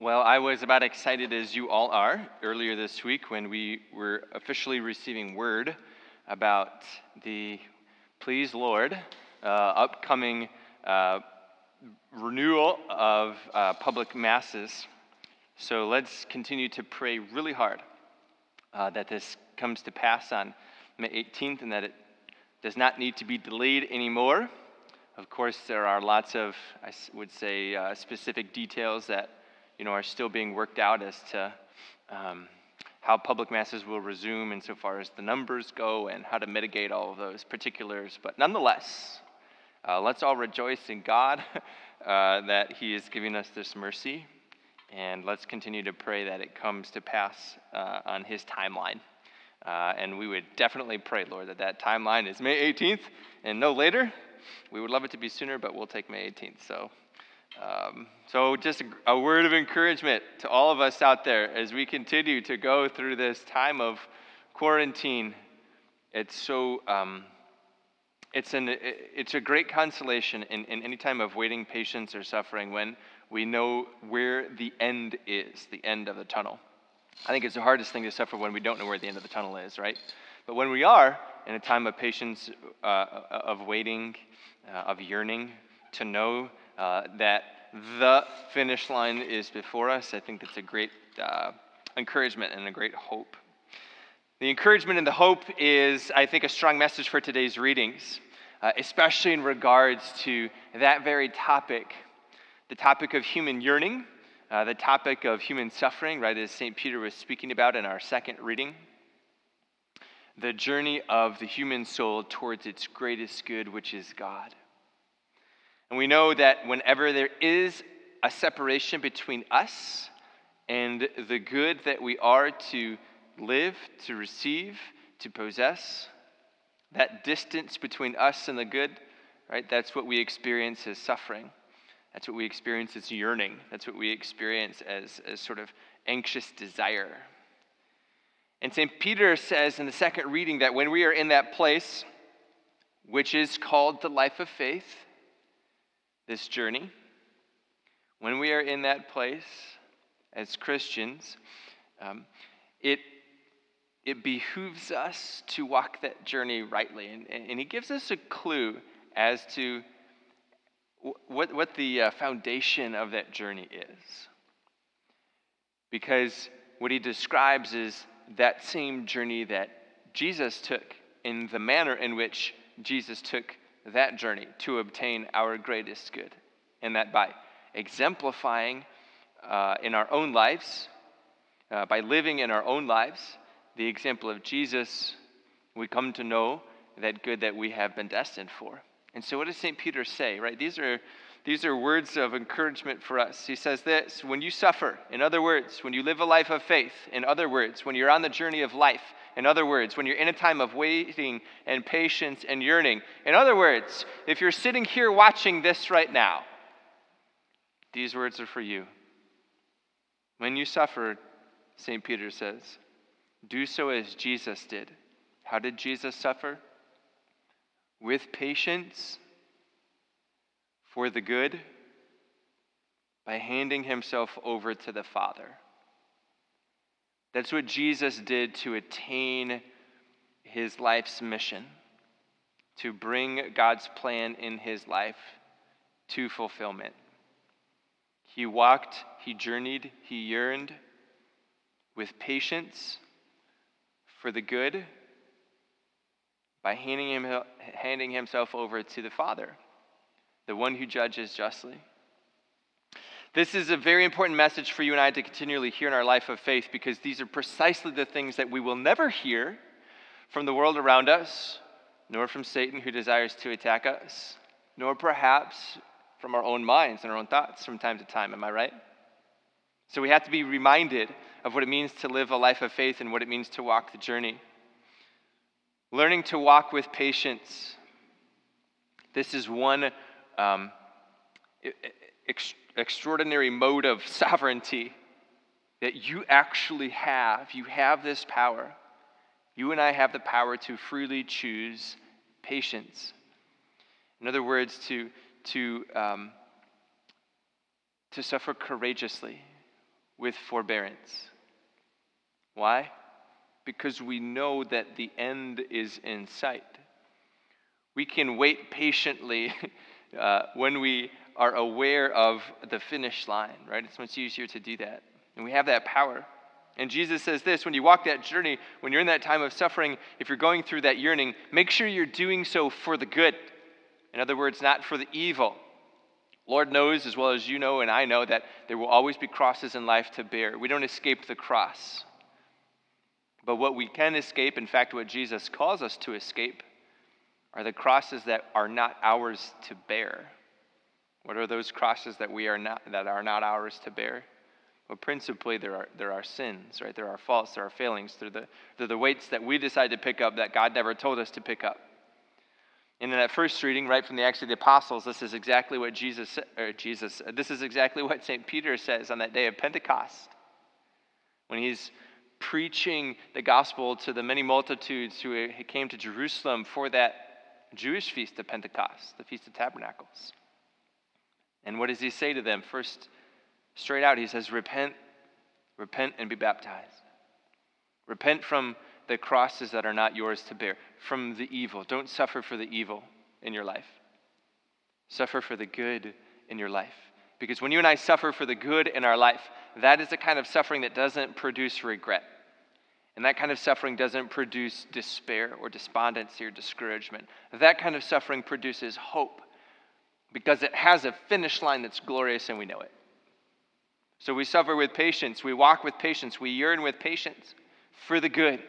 Well, I was about excited as you all are earlier this week when we were officially receiving word about the Please Lord upcoming renewal of public masses. So let's continue to pray really hard that this comes to pass on May 18th and that it does not need to be delayed anymore. Of course, there are lots of, I would say, specific details that are still being worked out as to how public masses will resume insofar as the numbers go and how to mitigate all of those particulars. But nonetheless, let's all rejoice in God that He is giving us this mercy, and let's continue to pray that it comes to pass on His timeline. And we would definitely pray, Lord, that timeline is May 18th and no later. We would love it to be sooner, but we'll take May 18th. So just a word of encouragement to all of us out there as we continue to go through this time of quarantine. It's so it's a great consolation in any time of waiting, patience, or suffering when we know where the end is, the end of the tunnel. I think it's the hardest thing to suffer when we don't know where the end of the tunnel is, right? But when we are in a time of patience, of waiting, of yearning, to know that the finish line is before us, I think that's a great encouragement and a great hope. The encouragement and the hope is, I think, a strong message for today's readings, especially in regards to that very topic, the topic of human yearning, the topic of human suffering, right, as St. Peter was speaking about in our second reading, the journey of the human soul towards its greatest good, which is God. And we know that whenever there is a separation between us and the good that we are to live, to receive, to possess, that distance between us and the good, right, that's what we experience as suffering. That's what we experience as yearning. That's what we experience as sort of anxious desire. And St. Peter says in the second reading that when we are in that place, which is called the life of faith, this journey, when we are in that place as Christians, it behooves us to walk that journey rightly. And he gives us a clue as to what the foundation of that journey is. Because what he describes is that same journey that Jesus took, in the manner in which Jesus took that journey to obtain our greatest good. And that by exemplifying in our own lives, by living in our own lives, the example of Jesus, we come to know that good that we have been destined for. And so what does St. Peter say, right? These are words of encouragement for us. He says this: when you suffer, in other words, when you live a life of faith, in other words, when you're on the journey of life, in other words, when you're in a time of waiting and patience and yearning, in other words, if you're sitting here watching this right now, these words are for you. When you suffer, St. Peter says, do so as Jesus did. How did Jesus suffer? With patience for the good, by handing himself over to the Father. That's what Jesus did to attain his life's mission, to bring God's plan in his life to fulfillment. He walked, he journeyed, he yearned with patience for the good by handing himself over to the Father, the one who judges justly. This is a very important message for you and I to continually hear in our life of faith, because these are precisely the things that we will never hear from the world around us, nor from Satan who desires to attack us, nor perhaps from our own minds and our own thoughts from time to time. Am I right? So we have to be reminded of what it means to live a life of faith and what it means to walk the journey. Learning to walk with patience. This is one extraordinary mode of sovereignty that you actually have. You have this power. You and I have the power to freely choose patience. In other words, to suffer courageously with forbearance. Why? Because we know that the end is in sight. We can wait patiently when we are aware of the finish line, right? It's much easier to do that. And we have that power. And Jesus says this, when you walk that journey, when you're in that time of suffering, if you're going through that yearning, make sure you're doing so for the good. In other words, not for the evil. Lord knows, as well as you know and I know, that there will always be crosses in life to bear. We don't escape the cross. But what we can escape, in fact, what Jesus calls us to escape, are the crosses that are not ours to bear. What are those crosses that are not ours to bear? Well, principally, there are sins, right? There are faults, there are failings. They're the weights that we decide to pick up that God never told us to pick up. And in that first reading, right from the Acts of the Apostles, this is exactly what this is exactly what St. Peter says on that day of Pentecost, when he's preaching the gospel to the many multitudes who came to Jerusalem for that Jewish feast of Pentecost, the Feast of Tabernacles. And what does he say to them? First, straight out, he says, repent and be baptized. Repent from the crosses that are not yours to bear, from the evil. Don't suffer for the evil in your life. Suffer for the good in your life. Because when you and I suffer for the good in our life, that is the kind of suffering that doesn't produce regret. And that kind of suffering doesn't produce despair or despondency or discouragement. That kind of suffering produces hope, because it has a finish line that's glorious and we know it. So we suffer with patience, we walk with patience, we yearn with patience for the good.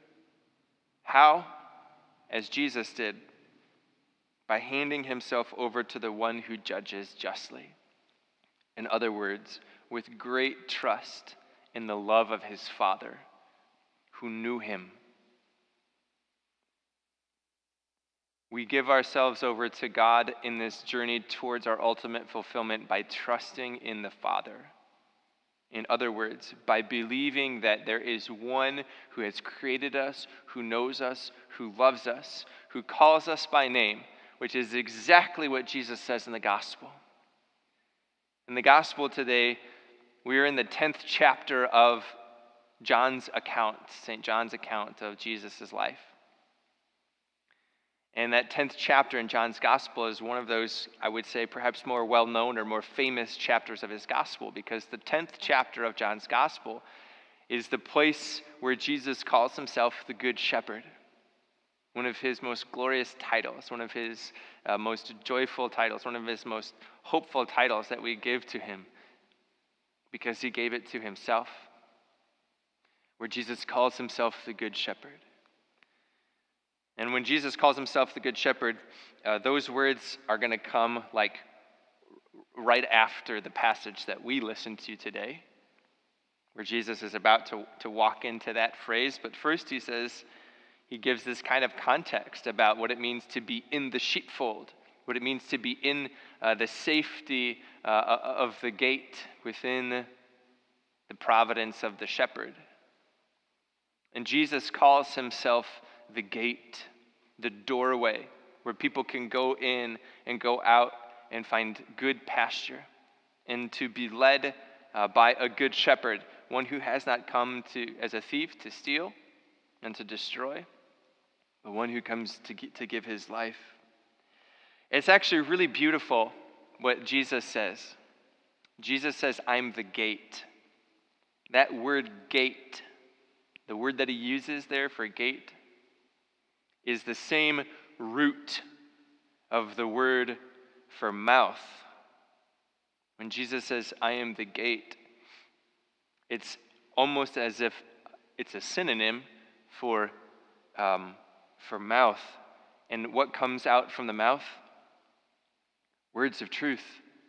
How? As Jesus did, by handing himself over to the one who judges justly. In other words, with great trust in the love of his Father, who knew him. We give ourselves over to God in this journey towards our ultimate fulfillment by trusting in the Father. In other words, by believing that there is one who has created us, who knows us, who loves us, who calls us by name, which is exactly what Jesus says in the gospel. In the gospel today, we are in the 10th chapter of John's account, St. John's account of Jesus' life. And that 10th chapter in John's gospel is one of those, I would say, perhaps more well-known or more famous chapters of his gospel, because the 10th chapter of John's gospel is the place where Jesus calls himself the Good Shepherd, one of his most glorious titles, one of his most joyful titles, one of his most hopeful titles that we give to him, because he gave it to himself, where Jesus calls himself the Good Shepherd. And when Jesus calls himself the Good Shepherd, those words are going to come like right after the passage that we listened to today, where Jesus is about to walk into that phrase. But first he gives this kind of context about what it means to be in the sheepfold, what it means to be in the safety of the gate within the providence of the shepherd. And Jesus calls himself the gate, the doorway, where people can go in and go out and find good pasture, and to be led by a good shepherd, one who has not come as a thief to steal and to destroy, but one who comes to give his life. It's actually really beautiful what Jesus says. Jesus says, I'm the gate. That word gate, the word that he uses there for gate, is the same root of the word for mouth. When Jesus says, I am the gate, it's almost as if it's a synonym for mouth. And what comes out from the mouth? Words of truth.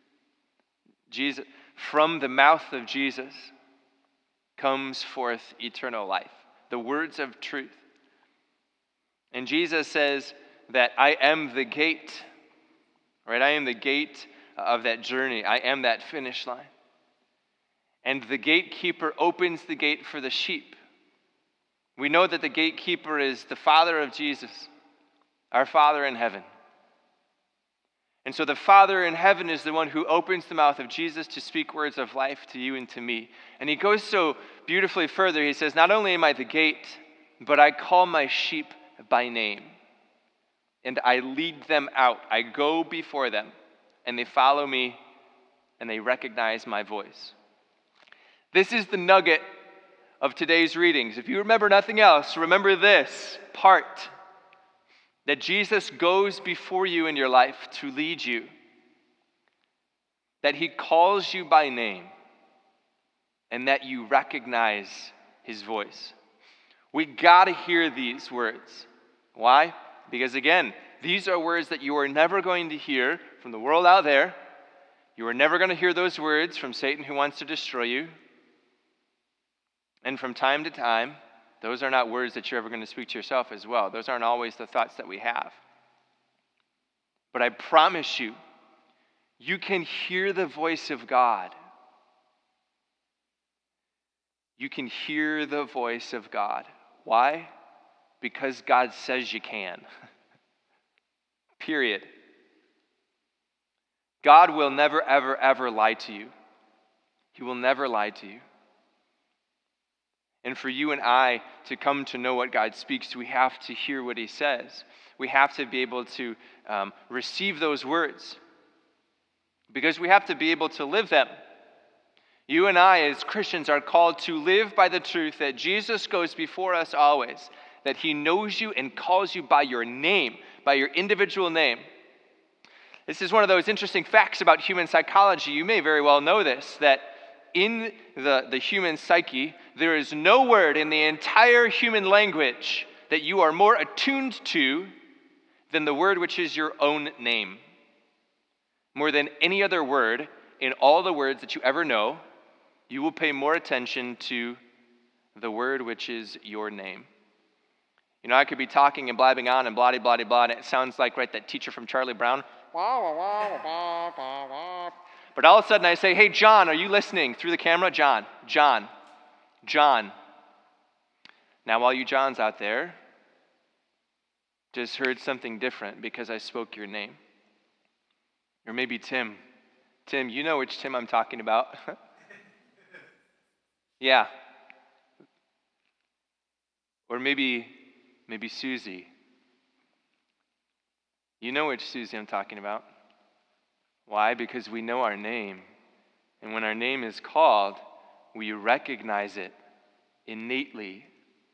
From the mouth of Jesus comes forth eternal life, the words of truth. And Jesus says that I am the gate, right? I am the gate of that journey. I am that finish line. And the gatekeeper opens the gate for the sheep. We know that the gatekeeper is the Father of Jesus, our Father in heaven. And so the Father in heaven is the one who opens the mouth of Jesus to speak words of life to you and to me. And he goes so beautifully further. He says, not only am I the gate, but I call my sheep by name. And I lead them out. I go before them, and they follow me, and they recognize my voice. This is the nugget of today's readings. If you remember nothing else, remember this part. That Jesus goes before you in your life to lead you. That he calls you by name. And that you recognize his voice. We got to hear these words. Why? Because again, these are words that you are never going to hear from the world out there. You are never going to hear those words from Satan who wants to destroy you. And from time to time, those are not words that you're ever going to speak to yourself as well. Those aren't always the thoughts that we have. But I promise you, you can hear the voice of God. You can hear the voice of God. Why? Because God says you can. Period. God will never, ever, ever lie to you. He will never lie to you. And for you and I to come to know what God speaks, we have to hear what he says. We have to be able to receive those words. Because we have to be able to live them. You and I as Christians are called to live by the truth that Jesus goes before us always. That he knows you and calls you by your name, by your individual name. This is one of those interesting facts about human psychology. You may very well know this, that in the human psyche, there is no word in the entire human language that you are more attuned to than the word which is your own name. More than any other word in all the words that you ever know, you will pay more attention to the word which is your name. You know, I could be talking and blabbing on and blah, blah, blah, and it sounds like, right, that teacher from Charlie Brown. But all of a sudden I say, hey, John, are you listening through the camera? John. Now, all you Johns out there just heard something different because I spoke your name. Or maybe Tim. Tim, you know which Tim I'm talking about. Yeah. Or maybe Susie. You know which Susie I'm talking about. Why? Because we know our name. And when our name is called, we recognize it innately.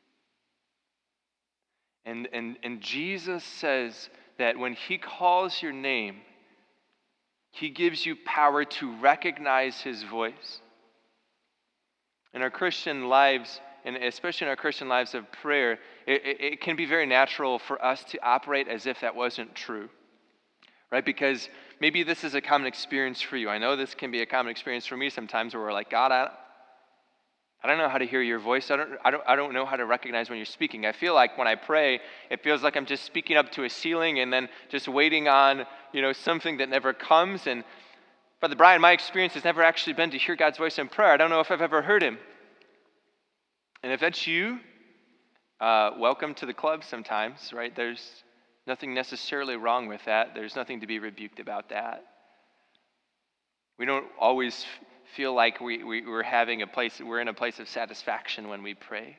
And Jesus says that when he calls your name, he gives you power to recognize his voice. In our Christian lives, and especially in our Christian lives of prayer, it can be very natural for us to operate as if that wasn't true. Right? Because maybe this is a common experience for you. I know this can be a common experience for me sometimes where we're like, God, I don't know how to hear your voice. I don't know how to recognize when you're speaking. I feel like when I pray, it feels like I'm just speaking up to a ceiling and then just waiting on, something that never comes. And Brother Brian, my experience has never actually been to hear God's voice in prayer. I don't know if I've ever heard him. And if that's you, welcome to the club sometimes, right? There's nothing necessarily wrong with that. There's nothing to be rebuked about that. We don't always feel like we're in a place of satisfaction when we pray.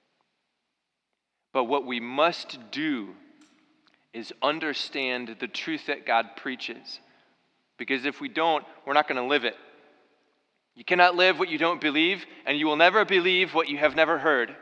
But what we must do is understand the truth that God preaches. Because if we don't, we're not going to live it. You cannot live what you don't believe, and you will never believe what you have never heard.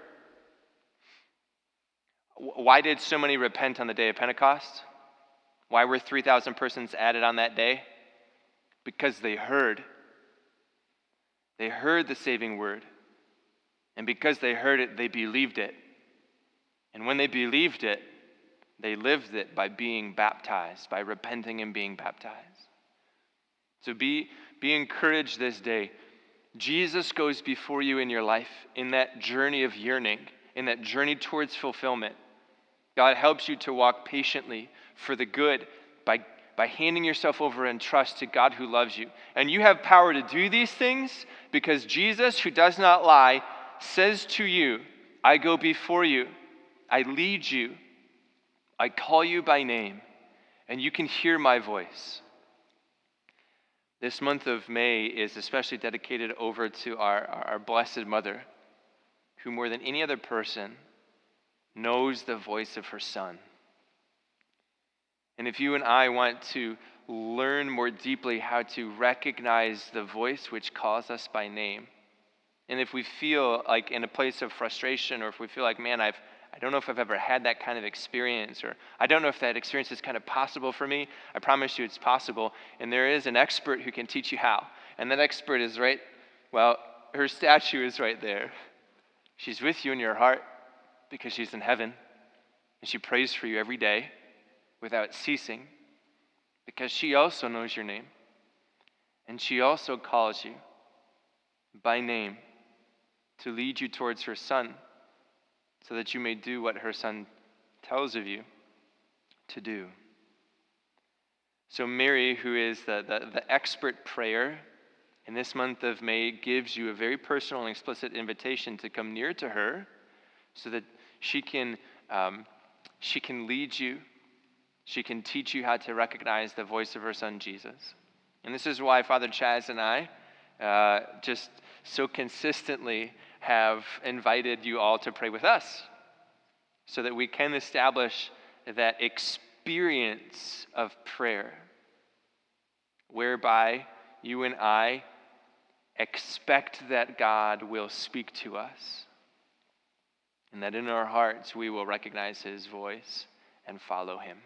Why did so many repent on the day of Pentecost? Why were 3,000 persons added on that day? Because they heard. They heard the saving word. And because they heard it, they believed it. And when they believed it, they lived it by being baptized, by repenting and being baptized. So be encouraged this day. Jesus goes before you in your life in that journey of yearning, in that journey towards fulfillment. God helps you to walk patiently for the good by handing yourself over in trust to God who loves you. And you have power to do these things because Jesus, who does not lie, says to you, I go before you, I lead you, I call you by name, and you can hear my voice. This month of May is especially dedicated over to our Blessed Mother, who more than any other person knows the voice of her Son. And if you and I want to learn more deeply how to recognize the voice which calls us by name, and if we feel like in a place of frustration, or if we feel like, man, I don't know if I've ever had that kind of experience, or I don't know if that experience is kind of possible for me, I promise you it's possible. And there is an expert who can teach you how. And that expert is her statue is right there. She's with you in your heart because she's in heaven. And she prays for you every day without ceasing because she also knows your name. And she also calls you by name to lead you towards her Son so that you may do what her Son tells of you to do. So Mary, who is the expert prayer, in this month of May gives you a very personal and explicit invitation to come near to her so that she can lead you. She can teach you how to recognize the voice of her Son, Jesus. And this is why Father Chaz and I just so consistently have invited you all to pray with us so that we can establish that experience of prayer whereby you and I expect that God will speak to us and that in our hearts we will recognize his voice and follow him.